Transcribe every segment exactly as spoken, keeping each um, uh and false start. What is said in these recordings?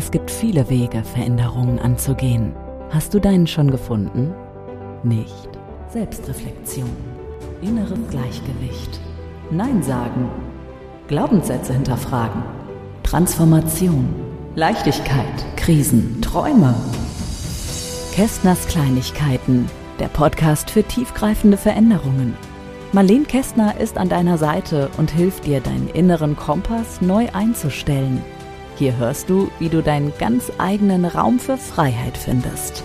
Es gibt viele Wege, Veränderungen anzugehen. Hast du deinen schon gefunden? Nicht. Selbstreflexion, inneres Gleichgewicht, Nein sagen, Glaubenssätze hinterfragen, Transformation, Leichtigkeit, Krisen, Träume. Kästners Kleinigkeiten, der Podcast für tiefgreifende Veränderungen. Marlene Kästner ist an deiner Seite und hilft dir, deinen inneren Kompass neu einzustellen. Hier hörst du, wie du deinen ganz eigenen Raum für Freiheit findest.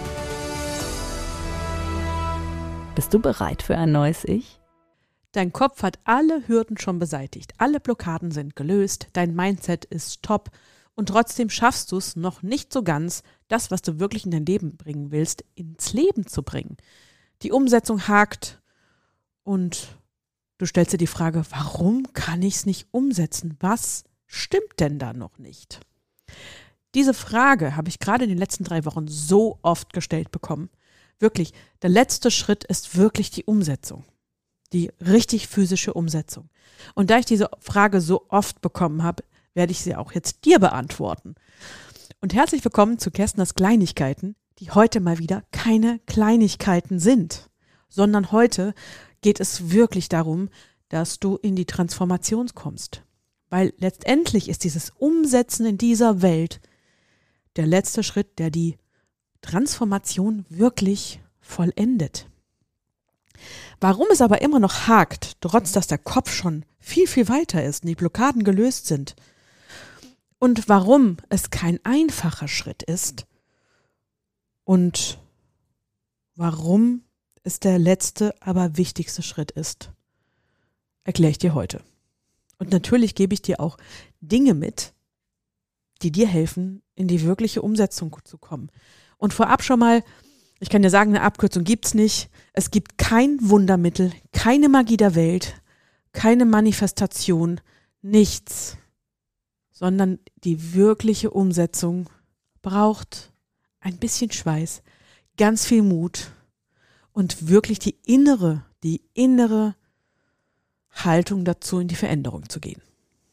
Bist du bereit für ein neues Ich? Dein Kopf hat alle Hürden schon beseitigt, alle Blockaden sind gelöst, dein Mindset ist top und trotzdem schaffst du es noch nicht so ganz, das, was du wirklich in dein Leben bringen willst, ins Leben zu bringen. Die Umsetzung hakt und du stellst dir die Frage, warum kann ich es nicht umsetzen? Was stimmt denn da noch nicht? Diese Frage habe ich gerade in den letzten drei Wochen so oft gestellt bekommen. Wirklich, der letzte Schritt ist wirklich die Umsetzung. Die richtig physische Umsetzung. Und da ich diese Frage so oft bekommen habe, werde ich sie auch jetzt dir beantworten. Und herzlich willkommen zu Kästners Kleinigkeiten, die heute mal wieder keine Kleinigkeiten sind, sondern heute geht es wirklich darum, dass du in die Transformation kommst. Weil letztendlich ist dieses Umsetzen in dieser Welt der letzte Schritt, der die Transformation wirklich vollendet. Warum es aber immer noch hakt, trotz dass der Kopf schon viel, viel weiter ist und die Blockaden gelöst sind, und warum es kein einfacher Schritt ist und warum es der letzte, aber wichtigste Schritt ist, erkläre ich dir heute. Und natürlich gebe ich dir auch Dinge mit, die dir helfen, in die wirkliche Umsetzung zu kommen. Und vorab schon mal, ich kann dir sagen, eine Abkürzung gibt's nicht. Es gibt kein Wundermittel, keine Magie der Welt, keine Manifestation, nichts. Sondern die wirkliche Umsetzung braucht ein bisschen Schweiß, ganz viel Mut und wirklich die innere, die innere Haltung dazu, in die Veränderung zu gehen.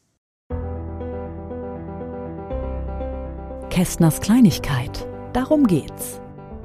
Kästners Kleinigkeit, darum geht's.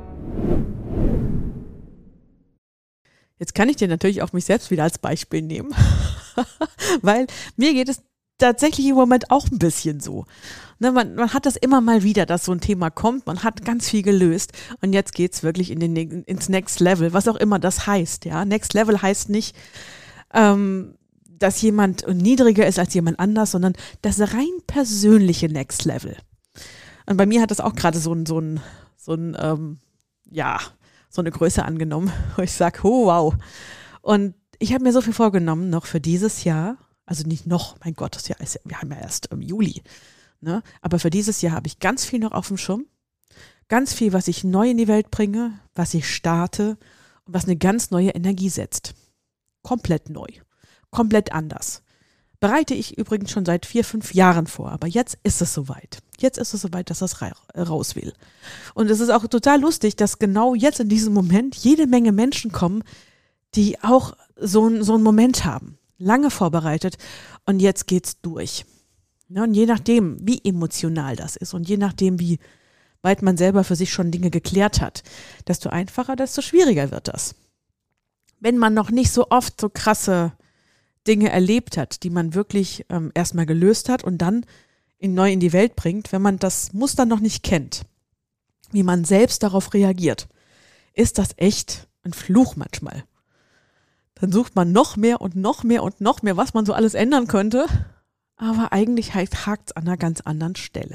Jetzt kann ich dir natürlich auch mich selbst wieder als Beispiel nehmen, weil mir geht es tatsächlich im Moment auch ein bisschen so. Ne, man, man hat das immer mal wieder, dass so ein Thema kommt, man hat ganz viel gelöst und jetzt geht's wirklich in den, ins Next Level, was auch immer das heißt. Ja, Next Level heißt nicht, ähm, dass jemand niedriger ist als jemand anders, sondern das rein persönliche Next Level. Und bei mir hat das auch gerade so ein, so ein, so ein, ähm, ja, so eine Größe angenommen, wo ich sage, oh wow. Und ich habe mir so viel vorgenommen, noch für dieses Jahr, also nicht noch, mein Gott, das Jahr ist ja, wir haben ja erst im Juli, ne? Aber für dieses Jahr habe ich ganz viel noch auf dem Schirm, ganz viel, was ich neu in die Welt bringe, was ich starte und was eine ganz neue Energie setzt. Komplett neu, komplett anders. Bereite ich übrigens schon seit vier, fünf Jahren vor, aber jetzt ist es soweit. Jetzt ist es soweit, dass das raus will. Und es ist auch total lustig, dass genau jetzt in diesem Moment jede Menge Menschen kommen, die auch so, so einen Moment haben. Lange vorbereitet und jetzt geht's durch. Ja, und je nachdem, wie emotional das ist und je nachdem, wie weit man selber für sich schon Dinge geklärt hat, desto einfacher, desto schwieriger wird das. Wenn man noch nicht so oft so krasse Dinge erlebt hat, die man wirklich ähm, erstmal gelöst hat und dann in, neu in die Welt bringt, wenn man das Muster noch nicht kennt, wie man selbst darauf reagiert, ist das echt ein Fluch manchmal. Dann sucht man noch mehr und noch mehr und noch mehr, was man so alles ändern könnte, aber eigentlich hakt es an einer ganz anderen Stelle.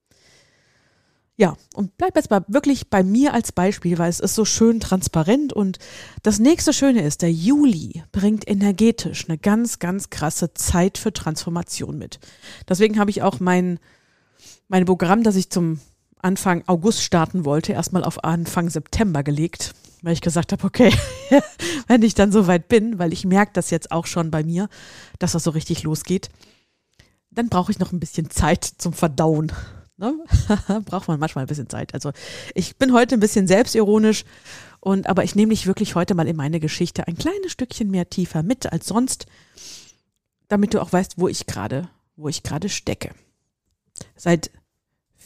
Ja, und bleib jetzt mal wirklich bei mir als Beispiel, weil es ist so schön transparent und das nächste Schöne ist, der Juli bringt energetisch eine ganz, ganz krasse Zeit für Transformation mit. Deswegen habe ich auch mein, mein Programm, das ich zum Anfang August starten wollte, erstmal auf Anfang September gelegt, weil ich gesagt habe, okay, wenn ich dann so weit bin, weil ich merke das jetzt auch schon bei mir, dass das so richtig losgeht, dann brauche ich noch ein bisschen Zeit zum Verdauen. Ne? Braucht man manchmal ein bisschen Zeit. Also ich bin heute ein bisschen selbstironisch, und, aber ich nehme dich wirklich heute mal in meine Geschichte ein kleines Stückchen mehr tiefer mit als sonst, damit du auch weißt, wo ich gerade, wo ich gerade stecke. Seit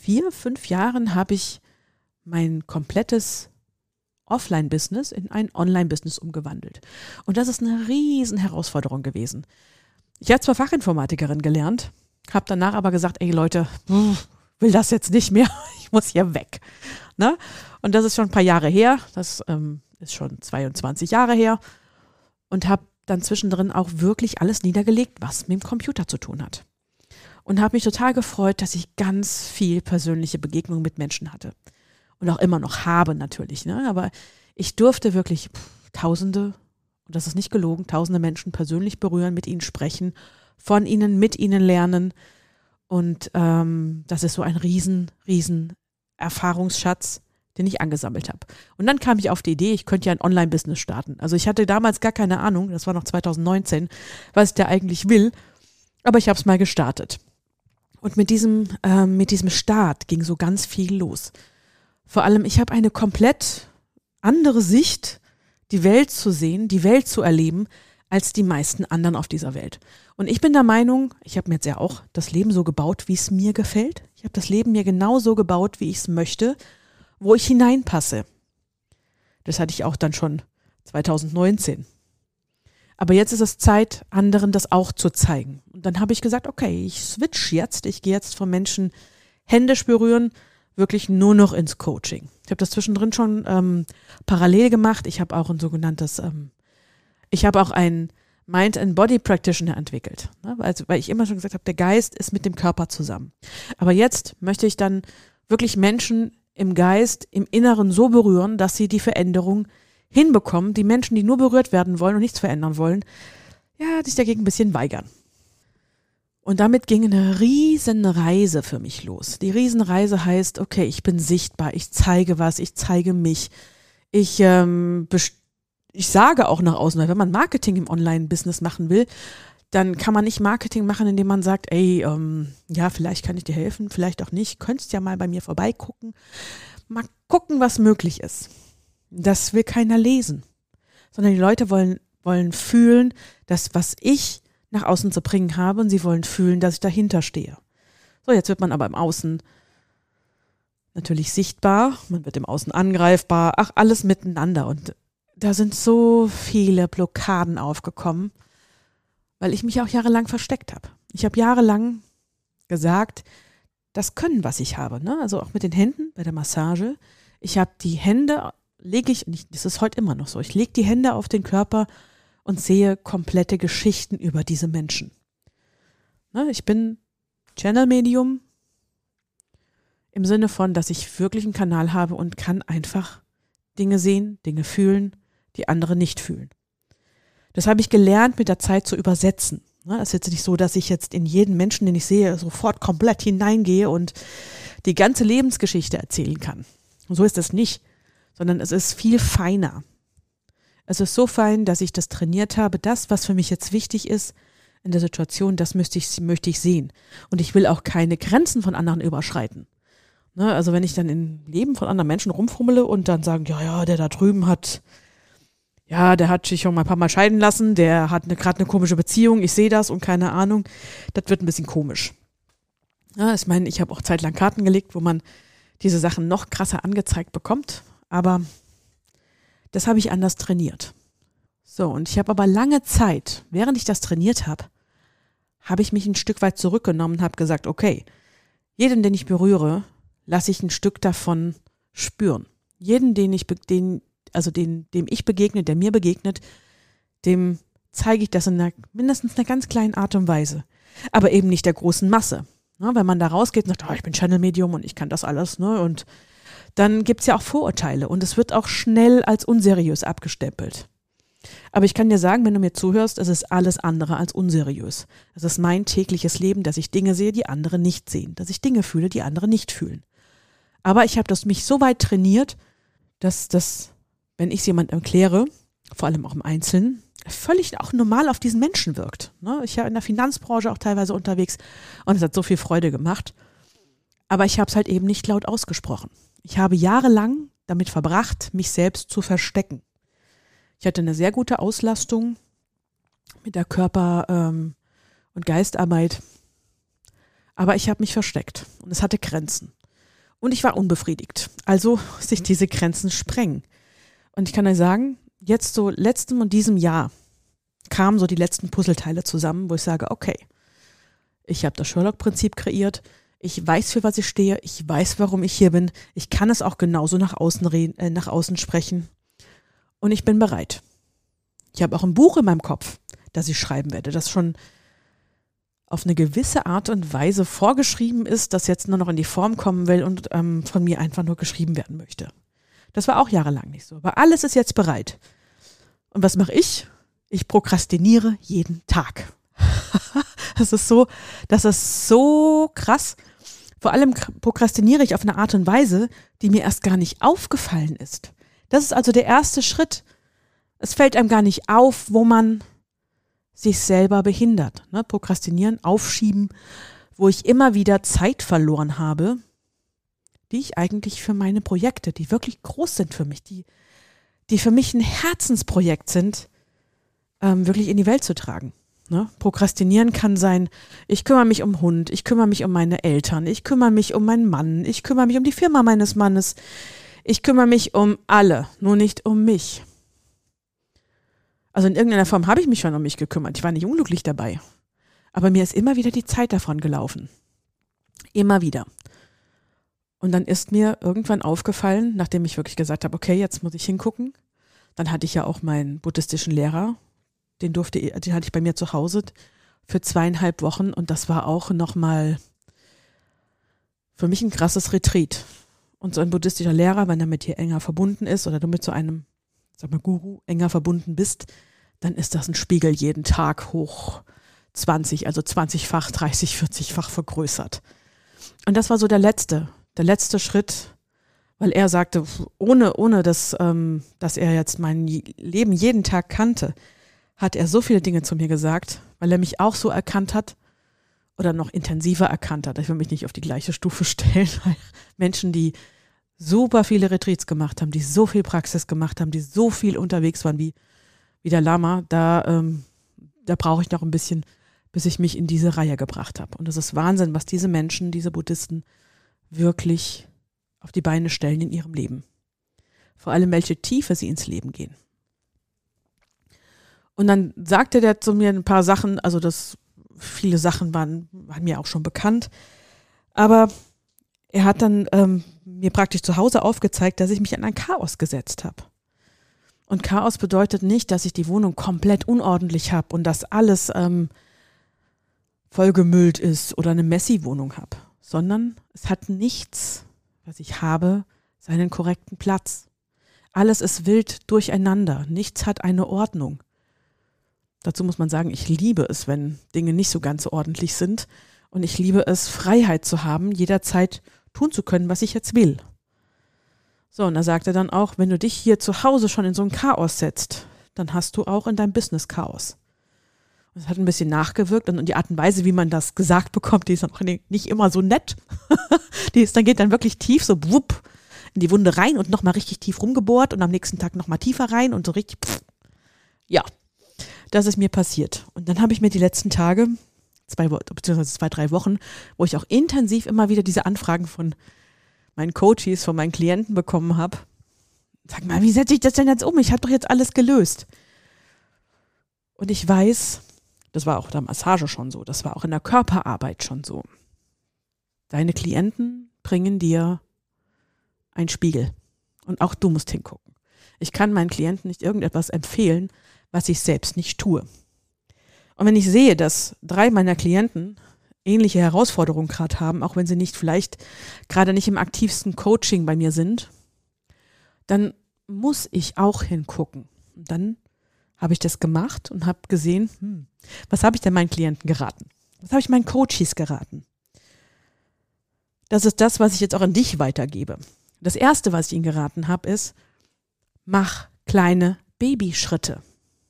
vier, fünf Jahren habe ich mein komplettes Offline-Business in ein Online-Business umgewandelt. Und das ist eine riesen Herausforderung gewesen. Ich habe zwar Fachinformatikerin gelernt, habe danach aber gesagt, ey Leute, will das jetzt nicht mehr, ich muss hier weg. Ne? Und das ist schon ein paar Jahre her, das ähm, ist schon zweiundzwanzig Jahre her und habe dann zwischendrin auch wirklich alles niedergelegt, was mit dem Computer zu tun hat. Und habe mich total gefreut, dass ich ganz viel persönliche Begegnungen mit Menschen hatte. Und auch immer noch habe natürlich. Ne? Aber ich durfte wirklich pff, Tausende, und das ist nicht gelogen, Tausende Menschen persönlich berühren, mit ihnen sprechen, von ihnen, mit ihnen lernen. Und ähm, das ist so ein riesen, riesen Erfahrungsschatz, den ich angesammelt habe. Und dann kam ich auf die Idee, ich könnte ja ein Online-Business starten. Also ich hatte damals gar keine Ahnung, das war noch zwanzig neunzehn, was ich da eigentlich will. Aber ich habe es mal gestartet. Und mit diesem, ähm, mit diesem Start ging so ganz viel los. Vor allem, ich habe eine komplett andere Sicht, die Welt zu sehen, die Welt zu erleben, als die meisten anderen auf dieser Welt. Und ich bin der Meinung, ich habe mir jetzt ja auch das Leben so gebaut, wie es mir gefällt. Ich habe das Leben mir genau so gebaut, wie ich es möchte, wo ich hineinpasse. Das hatte ich auch dann schon zwanzig neunzehn. Aber jetzt ist es Zeit, anderen das auch zu zeigen. Und dann habe ich gesagt, okay, ich switch jetzt. Ich gehe jetzt von Menschen händisch berühren, wirklich nur noch ins Coaching. Ich habe das zwischendrin schon ähm, parallel gemacht. Ich habe auch ein sogenanntes, ähm, ich habe auch ein Mind and Body Practitioner entwickelt. Ne? Also, weil ich immer schon gesagt habe, der Geist ist mit dem Körper zusammen. Aber jetzt möchte ich dann wirklich Menschen im Geist, im Inneren so berühren, dass sie die Veränderung hinbekommen, die Menschen, die nur berührt werden wollen und nichts verändern wollen, ja, sich dagegen ein bisschen weigern. Und damit ging eine Riesenreise für mich los. Die Riesenreise heißt, okay, ich bin sichtbar, ich zeige was, ich zeige mich. Ich, ähm, best- ich sage auch nach außen, weil wenn man Marketing im Online-Business machen will, dann kann man nicht Marketing machen, indem man sagt, ey, ähm, ja, vielleicht kann ich dir helfen, vielleicht auch nicht, könntest ja mal bei mir vorbeigucken. Mal gucken, was möglich ist. Das will keiner lesen, sondern die Leute wollen, wollen fühlen, dass was ich nach außen zu bringen habe und sie wollen fühlen, dass ich dahinter stehe. So, jetzt wird man aber im Außen natürlich sichtbar, man wird im Außen angreifbar, ach, alles miteinander. Und da sind so viele Blockaden aufgekommen, weil ich mich auch jahrelang versteckt habe. Ich habe jahrelang gesagt, das Können, was ich habe, ne? Also auch mit den Händen bei der Massage. Ich habe die Hände, lege ich, nicht, das ist heute immer noch so, ich lege die Hände auf den Körper und sehe komplette Geschichten über diese Menschen. Ne? Ich bin Channel-Medium im Sinne von, dass ich wirklich einen Kanal habe und kann einfach Dinge sehen, Dinge fühlen, die andere nicht fühlen. Das habe ich gelernt, mit der Zeit zu übersetzen. Es ist jetzt nicht so, dass ich jetzt in jeden Menschen, den ich sehe, sofort komplett hineingehe und die ganze Lebensgeschichte erzählen kann. Und so ist es nicht, sondern es ist viel feiner. Es ist so fein, dass ich das trainiert habe. Das, was für mich jetzt wichtig ist in der Situation, das möchte ich, möchte ich sehen. Und ich will auch keine Grenzen von anderen überschreiten. Ne, also wenn ich dann im Leben von anderen Menschen rumfummele und dann sagen, ja, ja, der da drüben hat, ja, der hat sich schon mal ein paar Mal scheiden lassen, der hat eine, gerade eine komische Beziehung, ich sehe das und keine Ahnung, das wird ein bisschen komisch. Ja, ich meine, ich habe auch zeitlang Karten gelegt, wo man diese Sachen noch krasser angezeigt bekommt, aber das habe ich anders trainiert. So, und ich habe aber lange Zeit, während ich das trainiert habe, habe ich mich ein Stück weit zurückgenommen und habe gesagt, okay, jeden, den ich berühre, lasse ich ein Stück davon spüren. Jeden, den ich, den, also den, dem ich begegne, der mir begegnet, dem zeige ich das in einer, mindestens einer ganz kleinen Art und Weise. Aber eben nicht der großen Masse. Ne, wenn man da rausgeht und sagt, oh, ich bin Channel-Medium und ich kann das alles, ne, und dann gibt's ja auch Vorurteile und es wird auch schnell als unseriös abgestempelt. Aber ich kann dir sagen, wenn du mir zuhörst, es ist alles andere als unseriös. Es ist mein tägliches Leben, dass ich Dinge sehe, die andere nicht sehen, dass ich Dinge fühle, die andere nicht fühlen. Aber ich habe das mich so weit trainiert, dass das, wenn ich es jemandem erkläre, vor allem auch im Einzelnen, völlig auch normal auf diesen Menschen wirkt. Ne? Ich war in der Finanzbranche auch teilweise unterwegs und es hat so viel Freude gemacht. Aber ich habe es halt eben nicht laut ausgesprochen. Ich habe jahrelang damit verbracht, mich selbst zu verstecken. Ich hatte eine sehr gute Auslastung mit der Körper- ähm, und Geistarbeit, aber ich habe mich versteckt und es hatte Grenzen. Und ich war unbefriedigt. Also sich diese Grenzen sprengen. Und ich kann euch sagen, jetzt so letztem und diesem Jahr kamen so die letzten Puzzleteile zusammen, wo ich sage, okay, ich habe das Sherlock-Prinzip kreiert, ich weiß, für was ich stehe, ich weiß, warum ich hier bin, ich kann es auch genauso nach außen reden, äh, nach außen sprechen und ich bin bereit. Ich habe auch ein Buch in meinem Kopf, das ich schreiben werde, das schon auf eine gewisse Art und Weise vorgeschrieben ist, das jetzt nur noch in die Form kommen will und ähm, von mir einfach nur geschrieben werden möchte. Das war auch jahrelang nicht so, aber alles ist jetzt bereit. Und was mache ich? Ich prokrastiniere jeden Tag. Das ist so, das ist so krass. Vor allem prokrastiniere ich auf eine Art und Weise, die mir erst gar nicht aufgefallen ist. Das ist also der erste Schritt. Es fällt einem gar nicht auf, wo man sich selber behindert. Ne? Prokrastinieren, aufschieben, wo ich immer wieder Zeit verloren habe, die ich eigentlich für meine Projekte, die wirklich groß sind für mich, die, die für mich ein Herzensprojekt sind, ähm, wirklich in die Welt zu tragen. Ne? Prokrastinieren kann sein, ich kümmere mich um Hund, ich kümmere mich um meine Eltern, ich kümmere mich um meinen Mann, ich kümmere mich um die Firma meines Mannes, ich kümmere mich um alle, nur nicht um mich. Also in irgendeiner Form habe ich mich schon um mich gekümmert, ich war nicht unglücklich dabei, aber mir ist immer wieder die Zeit davon gelaufen. Immer wieder. Und dann ist mir irgendwann aufgefallen, nachdem ich wirklich gesagt habe, okay, jetzt muss ich hingucken, dann hatte ich ja auch meinen buddhistischen Lehrer, Den durfte, den hatte ich bei mir zu Hause für zweieinhalb Wochen und das war auch nochmal für mich ein krasses Retreat. Und so ein buddhistischer Lehrer, wenn er mit dir enger verbunden ist oder du mit so einem, sag mal, Guru enger verbunden bist, dann ist das ein Spiegel jeden Tag hoch zwanzig, also zwanzigfach, dreißig, vierzigfach vergrößert. Und das war so der letzte, der letzte Schritt, weil er sagte, ohne, ohne dass, ähm, dass er jetzt mein Leben jeden Tag kannte, hat er so viele Dinge zu mir gesagt, weil er mich auch so erkannt hat oder noch intensiver erkannt hat. Ich will mich nicht auf die gleiche Stufe stellen, weil Menschen, die super viele Retreats gemacht haben, die so viel Praxis gemacht haben, die so viel unterwegs waren wie, wie der Lama, da, ähm, da brauche ich noch ein bisschen, bis ich mich in diese Reihe gebracht habe. Und das ist Wahnsinn, was diese Menschen, diese Buddhisten wirklich auf die Beine stellen in ihrem Leben. Vor allem, welche Tiefe sie ins Leben gehen. Und dann sagte der zu mir ein paar Sachen, also das, viele Sachen waren, waren mir auch schon bekannt, aber er hat dann ähm, mir praktisch zu Hause aufgezeigt, dass ich mich in ein Chaos gesetzt habe. Und Chaos bedeutet nicht, dass ich die Wohnung komplett unordentlich habe und dass alles ähm, vollgemüllt ist oder eine Messi-Wohnung habe, sondern es hat nichts, was ich habe, seinen korrekten Platz. Alles ist wild durcheinander, nichts hat eine Ordnung. Dazu muss man sagen, ich liebe es, wenn Dinge nicht so ganz ordentlich sind und ich liebe es, Freiheit zu haben, jederzeit tun zu können, was ich jetzt will. So, und da sagt er dann auch, wenn du dich hier zu Hause schon in so ein Chaos setzt, dann hast du auch in deinem Business Chaos. Und es hat ein bisschen nachgewirkt und die Art und Weise, wie man das gesagt bekommt, die ist dann auch nicht immer so nett. Die ist, dann geht dann wirklich tief, so wupp, in die Wunde rein und nochmal richtig tief rumgebohrt und am nächsten Tag nochmal tiefer rein und so richtig, pff, ja, das ist mir passiert. Und dann habe ich mir die letzten Tage, zwei, beziehungsweise zwei, drei Wochen, wo ich auch intensiv immer wieder diese Anfragen von meinen Coaches, von meinen Klienten bekommen habe. Sag mal, wie setze ich das denn jetzt um? Ich habe doch jetzt alles gelöst. Und ich weiß, das war auch in der Massage schon so, das war auch in der Körperarbeit schon so. Deine Klienten bringen dir einen Spiegel. Und auch du musst hingucken. Ich kann meinen Klienten nicht irgendetwas empfehlen, was ich selbst nicht tue. Und wenn ich sehe, dass drei meiner Klienten ähnliche Herausforderungen gerade haben, auch wenn sie nicht vielleicht gerade nicht im aktivsten Coaching bei mir sind, dann muss ich auch hingucken. Und dann habe ich das gemacht und habe gesehen, hm, was habe ich denn meinen Klienten geraten? Was habe ich meinen Coaches geraten? Das ist das, was ich jetzt auch an dich weitergebe. Das Erste, was ich ihnen geraten habe, ist, mach kleine Babyschritte.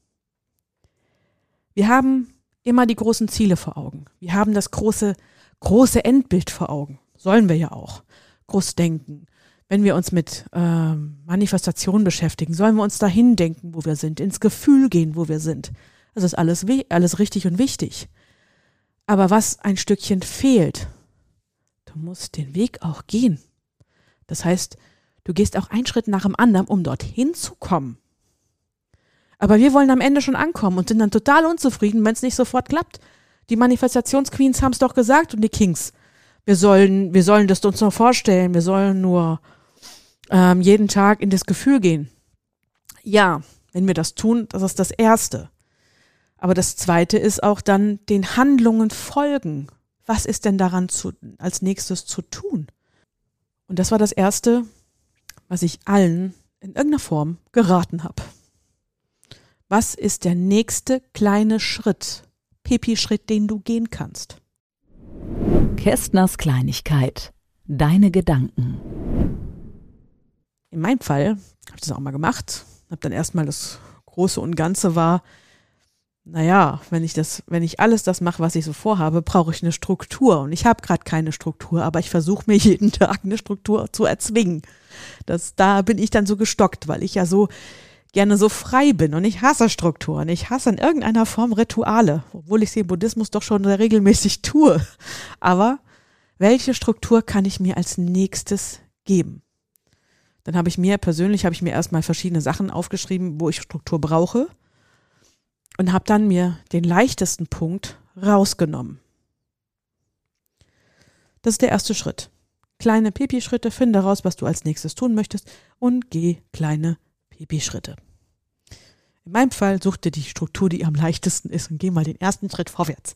Wir haben immer die großen Ziele vor Augen. Wir haben das große, große Endbild vor Augen. Sollen wir ja auch. Groß denken. Wenn wir uns mit äh, Manifestation beschäftigen, sollen wir uns dahin denken, wo wir sind, ins Gefühl gehen, wo wir sind. Das ist alles, alles richtig und wichtig. Aber was ein Stückchen fehlt, du musst den Weg auch gehen. Das heißt, du gehst auch einen Schritt nach dem anderen, um dorthin zu kommen. Aber wir wollen am Ende schon ankommen und sind dann total unzufrieden, wenn es nicht sofort klappt. Die Manifestationsqueens haben es doch gesagt und die Kings. Wir sollen, wir sollen das uns nur vorstellen, wir sollen nur ähm, jeden Tag in das Gefühl gehen. Ja, wenn wir das tun, das ist das Erste. Aber das Zweite ist auch dann den Handlungen folgen. Was ist denn daran zu, als nächstes zu tun? Und das war das Erste, was ich allen in irgendeiner Form geraten habe. Was ist der nächste kleine Schritt, Pipi-Schritt, den du gehen kannst? Kästners Kleinigkeit. Deine Gedanken. In meinem Fall habe ich das auch mal gemacht. Habe dann erstmal das Große und Ganze war, naja, wenn ich das, wenn ich alles das mache, was ich so vorhabe, brauche ich eine Struktur. Und ich habe gerade keine Struktur, aber ich versuche mir jeden Tag eine Struktur zu erzwingen. Das, da bin ich dann so gestockt, weil ich ja so gerne so frei bin und ich hasse Strukturen. Ich hasse in irgendeiner Form Rituale, obwohl ich sie im Buddhismus doch schon sehr regelmäßig tue. Aber welche Struktur kann ich mir als nächstes geben? Dann habe ich mir persönlich, habe ich mir erstmal verschiedene Sachen aufgeschrieben, wo ich Struktur brauche und habe dann mir den leichtesten Punkt rausgenommen. Das ist der erste Schritt. Kleine Pipi-Schritte, finde raus, was du als nächstes tun möchtest und geh kleine Pipi-Schritte. In meinem Fall such dir die Struktur, die am leichtesten ist und geh mal den ersten Schritt vorwärts.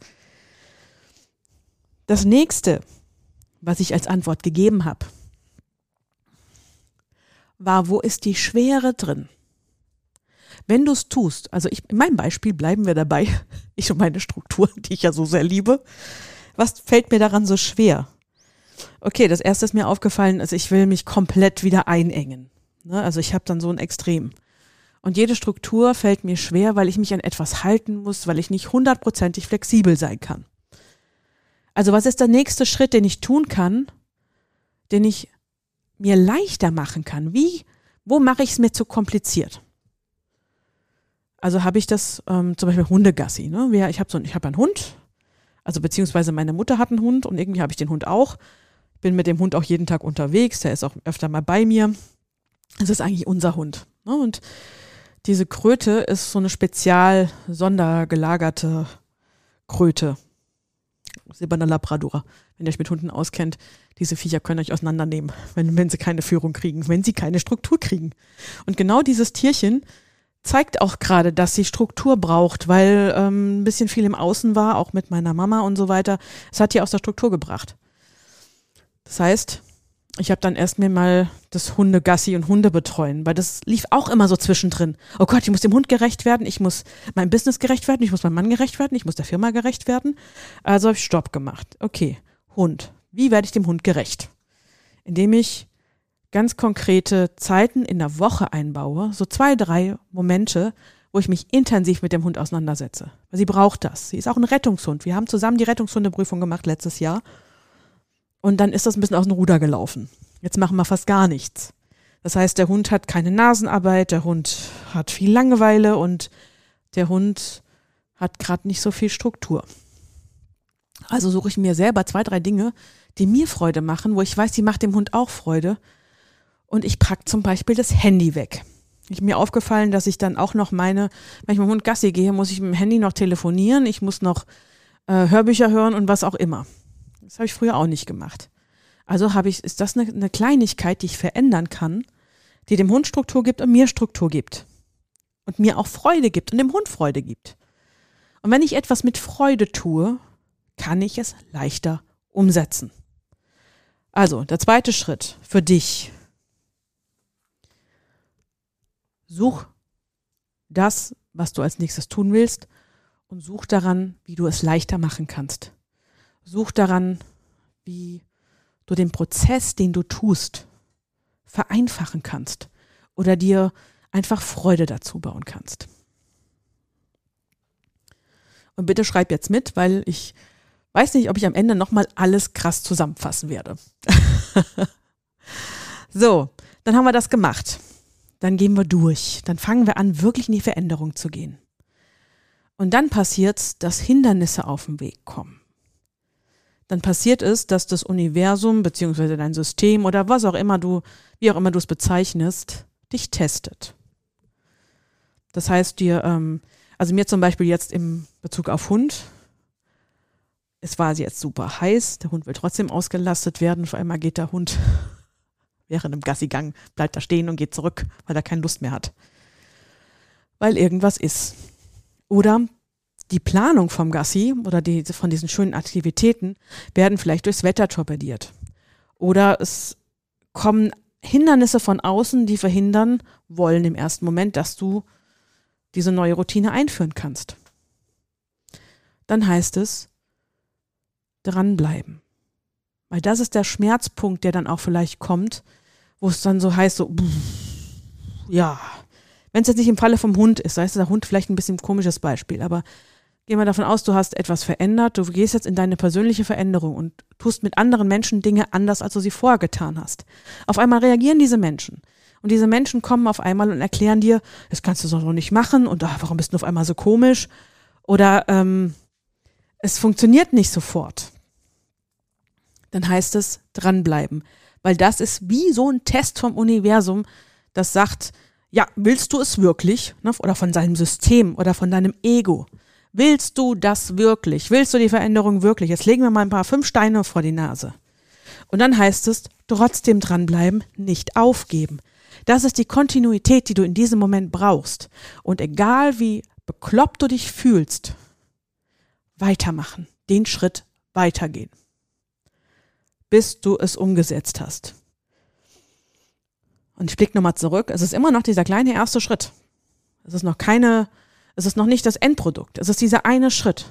Das nächste, was ich als Antwort gegeben habe, war, wo ist die Schwere drin? Wenn du es tust, also ich, in meinem Beispiel bleiben wir dabei, ich und meine Struktur, die ich ja so sehr liebe, was fällt mir daran so schwer? Okay, das erste ist mir aufgefallen, also ich will mich komplett wieder einengen. Ne? Also ich habe dann so ein Extrem. Und jede Struktur fällt mir schwer, weil ich mich an etwas halten muss, weil ich nicht hundertprozentig flexibel sein kann. Also was ist der nächste Schritt, den ich tun kann, den ich mir leichter machen kann? Wie, wo mache ich es mir zu kompliziert? Also habe ich das ähm, zum Beispiel Hundegassi. Ne? Ich habe so, ich habe einen Hund, also beziehungsweise meine Mutter hat einen Hund und irgendwie habe ich den Hund auch. Bin mit dem Hund auch jeden Tag unterwegs, der ist auch öfter mal bei mir. Das ist eigentlich unser Hund. Ne? Und diese Kröte ist so eine spezial sondergelagerte Kröte. Silberner Labrador. Wenn ihr euch mit Hunden auskennt, diese Viecher können euch auseinandernehmen, wenn, wenn sie keine Führung kriegen, wenn sie keine Struktur kriegen. Und genau dieses Tierchen zeigt auch gerade, dass sie Struktur braucht, weil ähm, ein bisschen viel im Außen war, auch mit meiner Mama und so weiter. Es hat die aus der Struktur gebracht. Das heißt, ich habe dann erst mir mal das Hundegassi und Hunde betreuen, weil das lief auch immer so zwischendrin. Oh Gott, ich muss dem Hund gerecht werden, ich muss meinem Business gerecht werden, ich muss meinem Mann gerecht werden, ich muss der Firma gerecht werden. Also habe ich Stopp gemacht. Okay, Hund. Wie werde ich dem Hund gerecht? Indem ich ganz konkrete Zeiten in der Woche einbaue, so zwei, drei Momente, wo ich mich intensiv mit dem Hund auseinandersetze. Weil sie braucht das. Sie ist auch ein Rettungshund. Wir haben zusammen die Rettungshundeprüfung gemacht letztes Jahr. Und dann ist das ein bisschen aus dem Ruder gelaufen. Jetzt machen wir fast gar nichts. Das heißt, der Hund hat keine Nasenarbeit, der Hund hat viel Langeweile und der Hund hat gerade nicht so viel Struktur. Also suche ich mir selber zwei, drei Dinge, die mir Freude machen, wo ich weiß, die macht dem Hund auch Freude. Und ich packe zum Beispiel das Handy weg. Ich mir aufgefallen, dass ich dann auch noch meine, wenn ich mit dem Hund Gassi gehe, muss ich mit dem Handy noch telefonieren, ich muss noch äh, Hörbücher hören und was auch immer. Das habe ich früher auch nicht gemacht. Also habe ich, ist das eine, eine Kleinigkeit, die ich verändern kann, die dem Hund Struktur gibt und mir Struktur gibt. Und mir auch Freude gibt und dem Hund Freude gibt. Und wenn ich etwas mit Freude tue, kann ich es leichter umsetzen. Also, der zweite Schritt für dich. Such das, was du als nächstes tun willst und such daran, wie du es leichter machen kannst. Such daran, wie du den Prozess, den du tust, vereinfachen kannst oder dir einfach Freude dazu bauen kannst. Und bitte schreib jetzt mit, weil ich weiß nicht, ob ich am Ende nochmal alles krass zusammenfassen werde. So, dann haben wir das gemacht. Dann gehen wir durch. Dann fangen wir an, wirklich in die Veränderung zu gehen. Und dann passiert's, dass Hindernisse auf den Weg kommen. dann passiert es, dass das Universum beziehungsweise dein System oder was auch immer du, wie auch immer du es bezeichnest, dich testet. Das heißt dir, ähm, also mir zum Beispiel jetzt im Bezug auf Hund, es war jetzt super heiß, der Hund will trotzdem ausgelastet werden, vor einmal geht der Hund während dem Gassigang, bleibt da stehen und geht zurück, weil er keine Lust mehr hat. Weil irgendwas ist. Oder die Planung vom Gassi oder die, von diesen schönen Aktivitäten werden vielleicht durchs Wetter torpediert. Oder es kommen Hindernisse von außen, die verhindern wollen im ersten Moment, dass du diese neue Routine einführen kannst. Dann heißt es, dranbleiben. Weil das ist der Schmerzpunkt, der dann auch vielleicht kommt, wo es dann so heißt, so, ja, wenn es jetzt nicht im Falle vom Hund ist, da ist der Hund vielleicht ein bisschen ein komisches Beispiel, aber gehen wir davon aus, du hast etwas verändert, du gehst jetzt in deine persönliche Veränderung und tust mit anderen Menschen Dinge anders, als du sie vorher getan hast. Auf einmal reagieren diese Menschen. Und diese Menschen kommen auf einmal und erklären dir, das kannst du so noch nicht machen und ach, warum bist du auf einmal so komisch? Oder ähm, es funktioniert nicht sofort. Dann heißt es dranbleiben. Weil das ist wie so ein Test vom Universum, das sagt, ja, willst du es wirklich? Ne? Oder von seinem System oder von deinem Ego. Willst du das wirklich? Willst du die Veränderung wirklich? Jetzt legen wir mal ein paar fünf Steine vor die Nase. Und dann heißt es, trotzdem dranbleiben, nicht aufgeben. Das ist die Kontinuität, die du in diesem Moment brauchst. Und egal wie bekloppt du dich fühlst, weitermachen, den Schritt weitergehen, bis du es umgesetzt hast. Und ich blicke nochmal zurück, es ist immer noch dieser kleine erste Schritt. Es ist noch keine, es ist noch nicht das Endprodukt, es ist dieser eine Schritt.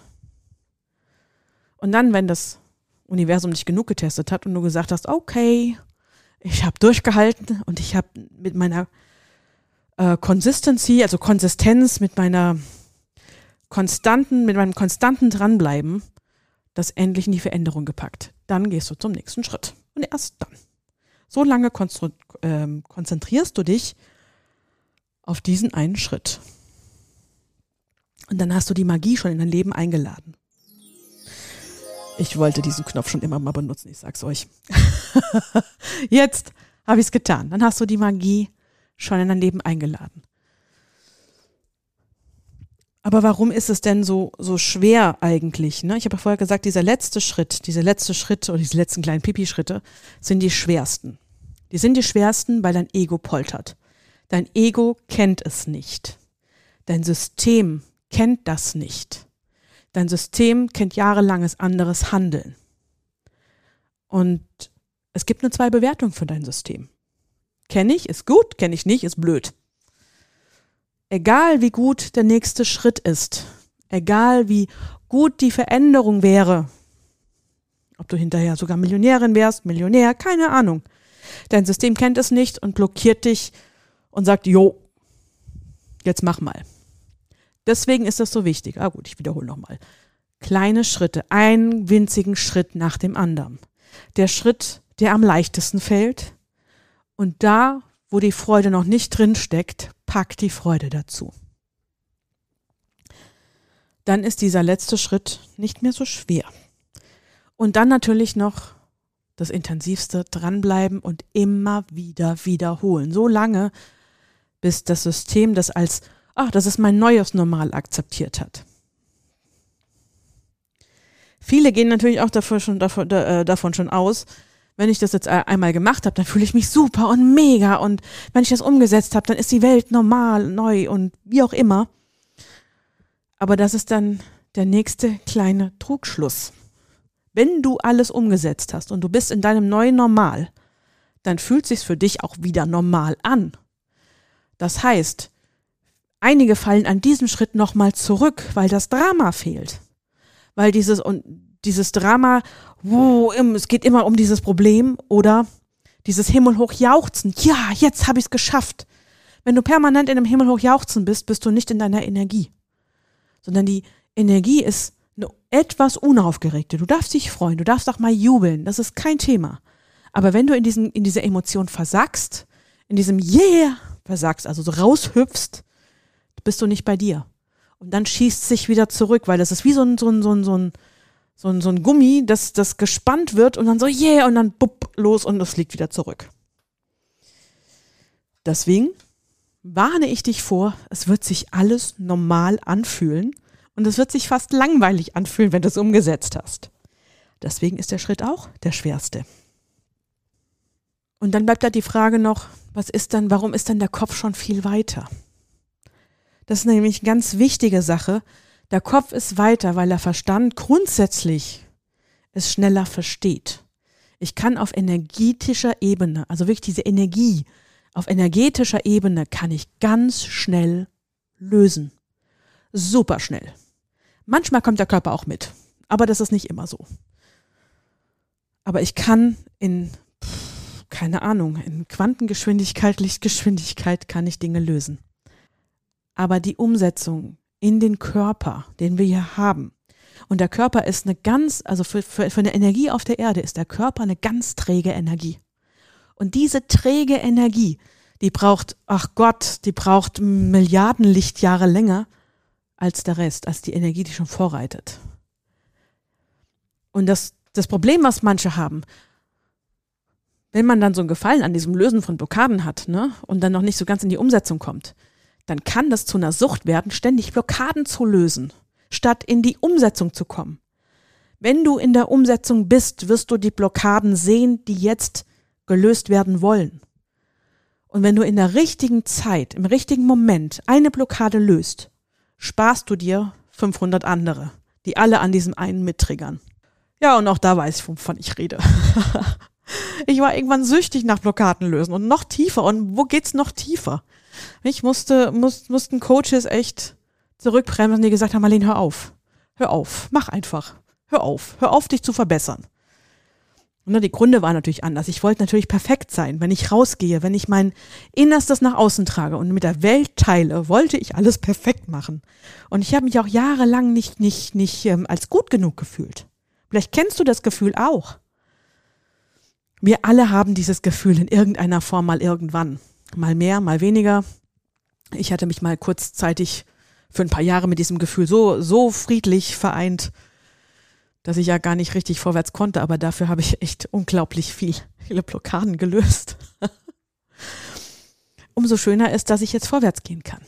Und dann, wenn das Universum dich genug getestet hat und du gesagt hast, okay, ich habe durchgehalten und ich habe mit meiner äh, Consistency, also Konsistenz, mit meiner konstanten, mit meinem konstanten Dranbleiben, das endlich in die Veränderung gepackt. Dann gehst du zum nächsten Schritt. Und erst dann. So lange konstru- ähm, konzentrierst du dich auf diesen einen Schritt. Und dann hast du die Magie schon in dein Leben eingeladen. Ich wollte diesen Knopf schon immer mal benutzen, ich sag's euch. Jetzt habe ich es getan. Dann hast du die Magie schon in dein Leben eingeladen. Aber warum ist es denn so, so schwer eigentlich? Ne? Ich habe ja vorher gesagt, dieser letzte Schritt, diese letzte Schritte oder diese letzten kleinen Pipi-Schritte sind die schwersten. Die sind die schwersten, weil dein Ego poltert. Dein Ego kennt es nicht. Dein System kennt das nicht. Dein System kennt jahrelanges anderes Handeln. Und es gibt nur zwei Bewertungen für dein System. Kenne ich, ist gut, kenne ich nicht, ist blöd. Egal wie gut der nächste Schritt ist, egal wie gut die Veränderung wäre, ob du hinterher sogar Millionärin wärst, Millionär, keine Ahnung. Dein System kennt es nicht und blockiert dich und sagt, jo, jetzt mach mal. Deswegen ist das so wichtig. Ah gut, ich wiederhole nochmal. Kleine Schritte, einen winzigen Schritt nach dem anderen. Der Schritt, der am leichtesten fällt. Und da, wo die Freude noch nicht drin steckt, pack die Freude dazu. Dann ist dieser letzte Schritt nicht mehr so schwer. Und dann natürlich noch das Intensivste, dranbleiben und immer wieder wiederholen. So lange, bis das System das als ach, das ist mein neues Normal akzeptiert hat. Viele gehen natürlich auch davon schon, davon, äh, davon schon aus, wenn ich das jetzt einmal gemacht habe, dann fühle ich mich super und mega und wenn ich das umgesetzt habe, dann ist die Welt normal, neu und wie auch immer. Aber das ist dann der nächste kleine Trugschluss. Wenn du alles umgesetzt hast und du bist in deinem neuen Normal, dann fühlt es sich für dich auch wieder normal an. Das heißt, einige fallen an diesem Schritt nochmal zurück, weil das Drama fehlt. Weil dieses, und dieses Drama, wo, es geht immer um dieses Problem oder dieses himmelhoch jauchzen. Ja, jetzt habe ich es geschafft. Wenn du permanent in einem himmelhoch jauchzen bist, bist du nicht in deiner Energie. Sondern die Energie ist eine etwas unaufgeregte. Du darfst dich freuen, du darfst auch mal jubeln, das ist kein Thema. Aber wenn du in, diesen, in dieser Emotion versagst, in diesem Yeah versagst, also so raushüpfst, bist du nicht bei dir. Und dann schießt sich wieder zurück, weil das ist wie so ein, so ein, so ein, so ein, so ein, so ein Gummi, das, das gespannt wird und dann so, yeah, und dann bupp, los und es fliegt wieder zurück. Deswegen warne ich dich vor, es wird sich alles normal anfühlen und es wird sich fast langweilig anfühlen, wenn du es umgesetzt hast. Deswegen ist der Schritt auch der schwerste. Und dann bleibt da die Frage noch, was ist dann, warum ist dann der Kopf schon viel weiter? Das ist nämlich eine ganz wichtige Sache. Der Kopf ist weiter, weil der Verstand grundsätzlich es schneller versteht. Ich kann auf energetischer Ebene, also wirklich diese Energie, auf energetischer Ebene kann ich ganz schnell lösen. Super schnell. Manchmal kommt der Körper auch mit, aber das ist nicht immer so. Aber ich kann in, pff, keine Ahnung, in Quantengeschwindigkeit, Lichtgeschwindigkeit kann ich Dinge lösen. Aber die Umsetzung in den Körper, den wir hier haben, und der Körper ist eine ganz, also für, für, für eine Energie auf der Erde ist der Körper eine ganz träge Energie. Und diese träge Energie, die braucht, ach Gott, die braucht Milliarden Lichtjahre länger als der Rest, als die Energie, die schon vorreitet. Und das, das Problem, was manche haben, wenn man dann so einen Gefallen an diesem Lösen von Blockaden hat, ne, und dann noch nicht so ganz in die Umsetzung kommt, dann kann das zu einer Sucht werden, ständig Blockaden zu lösen, statt in die Umsetzung zu kommen. Wenn du in der Umsetzung bist, wirst du die Blockaden sehen, die jetzt gelöst werden wollen. Und wenn du in der richtigen Zeit, im richtigen Moment eine Blockade löst, sparst du dir fünfhundert andere, die alle an diesem einen mittriggern. Ja, und auch da weiß ich, wovon ich rede. Ich war irgendwann süchtig nach Blockaden lösen und noch tiefer. Und wo geht's noch tiefer? Ich musste, muss, mussten Coaches echt zurückbremsen, die gesagt haben, Marlene, hör auf. Hör auf. Mach einfach. Hör auf. Hör auf, dich zu verbessern. Und die Gründe waren natürlich anders. Ich wollte natürlich perfekt sein. Wenn ich rausgehe, wenn ich mein Innerstes nach außen trage und mit der Welt teile, wollte ich alles perfekt machen. Und ich habe mich auch jahrelang nicht, nicht, nicht ähm, als gut genug gefühlt. Vielleicht kennst du das Gefühl auch. Wir alle haben dieses Gefühl in irgendeiner Form mal irgendwann. Mal mehr, mal weniger. Ich hatte mich mal kurzzeitig für ein paar Jahre mit diesem Gefühl so, so friedlich vereint, dass ich ja gar nicht richtig vorwärts konnte, aber dafür habe ich echt unglaublich viel, viele Blockaden gelöst. Umso schöner ist, dass ich jetzt vorwärts gehen kann.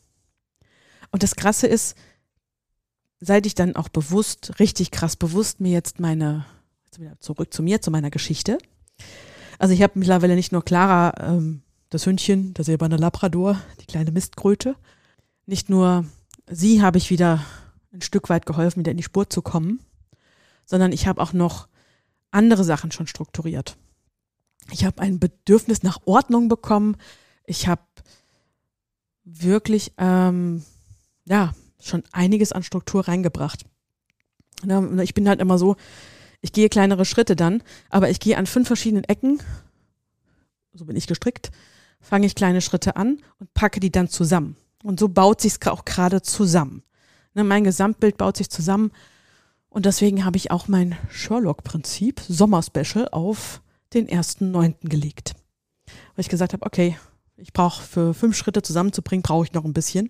Und das Krasse ist, seit ich dann auch bewusst, richtig krass bewusst mir jetzt meine, jetzt wieder zurück zu mir, zu meiner Geschichte. Also ich habe mittlerweile nicht nur Clara, ähm, das Hündchen, der silberne Labrador, die kleine Mistkröte. Nicht nur sie habe ich wieder ein Stück weit geholfen, wieder in die Spur zu kommen, sondern ich habe auch noch andere Sachen schon strukturiert. Ich habe ein Bedürfnis nach Ordnung bekommen. Ich habe wirklich, ähm, ja, schon einiges an Struktur reingebracht. Ich bin halt immer so, ich gehe kleinere Schritte dann, aber ich gehe an fünf verschiedenen Ecken, so bin ich gestrickt, fange ich kleine Schritte an und packe die dann zusammen. Und so baut sich es auch gerade zusammen. Ne, mein Gesamtbild baut sich zusammen und deswegen habe ich auch mein Sherlock-Prinzip, Sommer-Special, auf den ersten neunten gelegt. Weil ich gesagt habe, okay, ich brauche für fünf Schritte zusammenzubringen, brauche ich noch ein bisschen.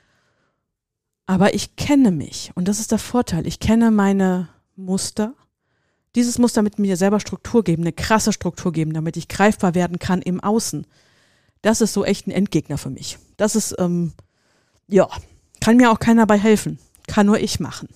Aber ich kenne mich und das ist der Vorteil. Ich kenne meine Muster. Dieses Muster mit mir selber Struktur geben, eine krasse Struktur geben, damit ich greifbar werden kann im Außen. Das ist so echt ein Endgegner für mich. Das ist, ähm, ja, kann mir auch keiner dabei helfen. Kann nur ich machen.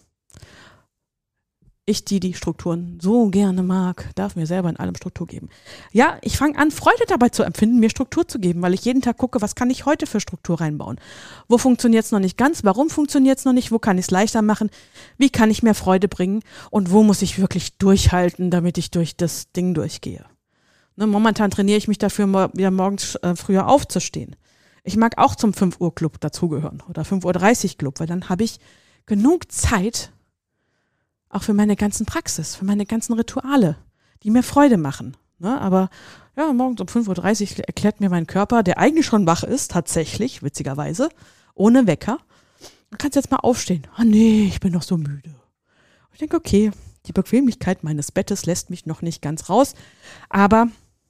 Ich, die die Strukturen so gerne mag, darf mir selber in allem Struktur geben. Ja, ich fange an, Freude dabei zu empfinden, mir Struktur zu geben, weil ich jeden Tag gucke, was kann ich heute für Struktur reinbauen? Wo funktioniert es noch nicht ganz? Warum funktioniert es noch nicht? Wo kann ich es leichter machen? Wie kann ich mehr Freude bringen? Und wo muss ich wirklich durchhalten, damit ich durch das Ding durchgehe? Ne, momentan trainiere ich mich dafür, wieder morgens äh, früher aufzustehen. Ich mag auch zum fünf Uhr Club dazugehören oder fünf Uhr dreißig Club, weil dann habe ich genug Zeit, auch für meine ganzen Praxis, für meine ganzen Rituale, die mir Freude machen. Ne? Aber ja, morgens um fünf Uhr dreißig erklärt mir mein Körper, der eigentlich schon wach ist, tatsächlich, witzigerweise, ohne Wecker, du kannst jetzt mal aufstehen. Ah nee, ich bin noch so müde. Und ich denke, okay, die Bequemlichkeit meines Bettes lässt mich noch nicht ganz raus, aber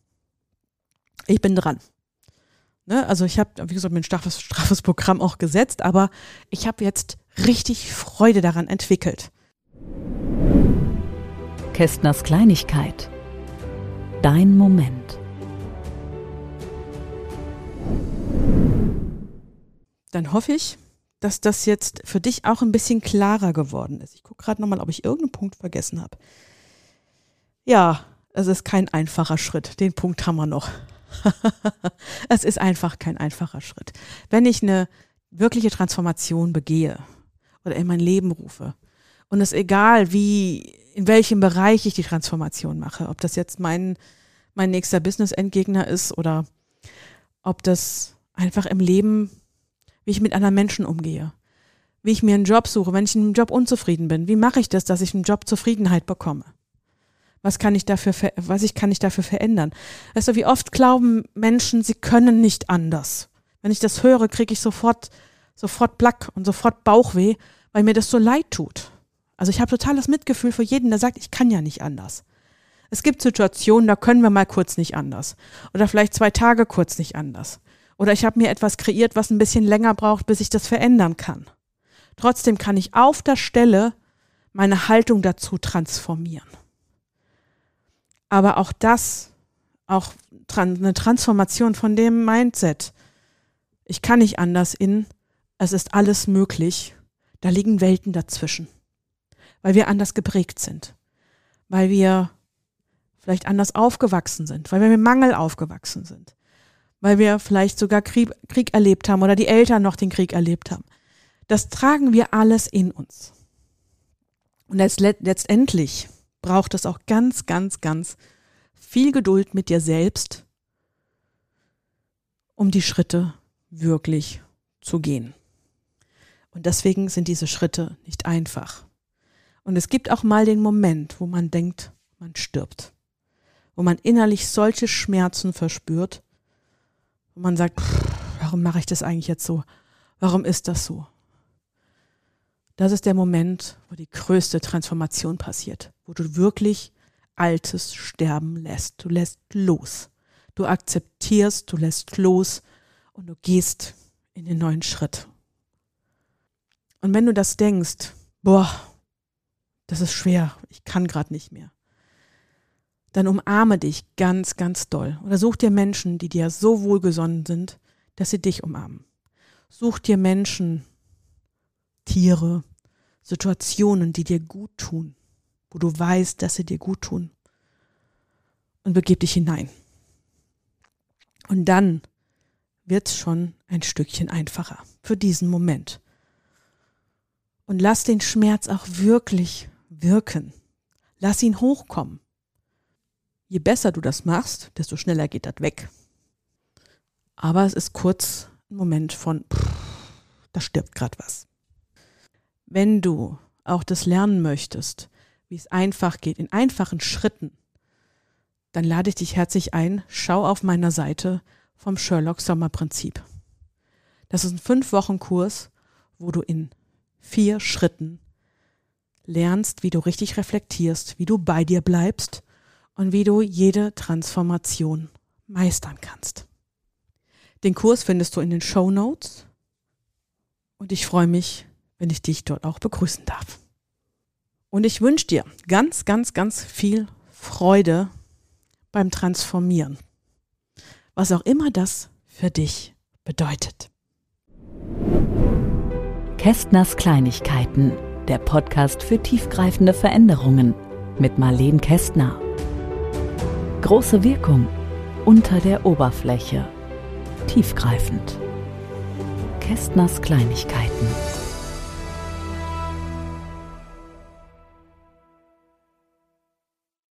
ich bin dran. Ne? Also ich habe, wie gesagt, mir ein straffes, straffes Programm auch gesetzt, aber ich habe jetzt richtig Freude daran entwickelt. Kästners Kleinigkeit. Dein Moment. Dann hoffe ich, dass das jetzt für dich auch ein bisschen klarer geworden ist. Ich gucke gerade nochmal, ob ich irgendeinen Punkt vergessen habe. Ja, es ist kein einfacher Schritt. Den Punkt haben wir noch. Es ist einfach kein einfacher Schritt. Wenn ich eine wirkliche Transformation begehe oder in mein Leben rufe und es egal, wie, in welchem Bereich ich die Transformation mache, ob das jetzt mein, mein nächster Business-Endgegner ist oder ob das einfach im Leben, wie ich mit anderen Menschen umgehe, wie ich mir einen Job suche, wenn ich in einem Job unzufrieden bin, wie mache ich das, dass ich im Job Zufriedenheit bekomme? Was kann ich dafür, was ich, kann ich dafür verändern? Weißt du, wie oft glauben Menschen, sie können nicht anders. Wenn ich das höre, kriege ich sofort, sofort Plack und sofort Bauchweh, weil mir das so leid tut. Also ich habe totales Mitgefühl für jeden, der sagt, ich kann ja nicht anders. Es gibt Situationen, da können wir mal kurz nicht anders. Oder vielleicht zwei Tage kurz nicht anders. Oder ich habe mir etwas kreiert, was ein bisschen länger braucht, bis ich das verändern kann. Trotzdem kann ich auf der Stelle meine Haltung dazu transformieren. Aber auch das, auch eine Transformation von dem Mindset, ich kann nicht anders in, es ist alles möglich, da liegen Welten dazwischen. Weil wir anders geprägt sind. Weil wir vielleicht anders aufgewachsen sind. Weil wir mit Mangel aufgewachsen sind. Weil wir vielleicht sogar Krieg, Krieg erlebt haben oder die Eltern noch den Krieg erlebt haben. Das tragen wir alles in uns. Und letztendlich braucht es auch ganz, ganz, ganz viel Geduld mit dir selbst, um die Schritte wirklich zu gehen. Und deswegen sind diese Schritte nicht einfach. Und es gibt auch mal den Moment, wo man denkt, man stirbt. Wo man innerlich solche Schmerzen verspürt, wo man sagt, pff, warum mache ich das eigentlich jetzt so? Warum ist das so? Das ist der Moment, wo die größte Transformation passiert, wo du wirklich Altes sterben lässt. Du lässt los. Du akzeptierst, du lässt los und du gehst in den neuen Schritt. Und wenn du das denkst, boah, das ist schwer, ich kann gerade nicht mehr, dann umarme dich ganz, ganz doll. Oder such dir Menschen, die dir so wohlgesonnen sind, dass sie dich umarmen. Such dir Menschen, Tiere, Situationen, die dir gut tun, wo du weißt, dass sie dir gut tun. Und begib dich hinein. Und dann wird es schon ein Stückchen einfacher für diesen Moment. Und lass den Schmerz auch wirklich wirken. Lass ihn hochkommen. Je besser du das machst, desto schneller geht das weg. Aber es ist kurz ein Moment von, pff, da stirbt gerade was. Wenn du auch das lernen möchtest, wie es einfach geht, in einfachen Schritten, dann lade ich dich herzlich ein, schau auf meiner Seite vom Sherlock-Sommer-Prinzip. Das ist ein fünf-Wochen-Kurs, wo du in vier Schritten lernst, wie du richtig reflektierst, wie du bei dir bleibst und wie du jede Transformation meistern kannst. Den Kurs findest du in den Shownotes und ich freue mich, wenn ich dich dort auch begrüßen darf. Und ich wünsche dir ganz, ganz, ganz viel Freude beim Transformieren, was auch immer das für dich bedeutet. Kästners Kleinigkeiten, der Podcast für tiefgreifende Veränderungen mit Marlene Kästner. Große Wirkung unter der Oberfläche. Tiefgreifend. Kästners Kleinigkeiten.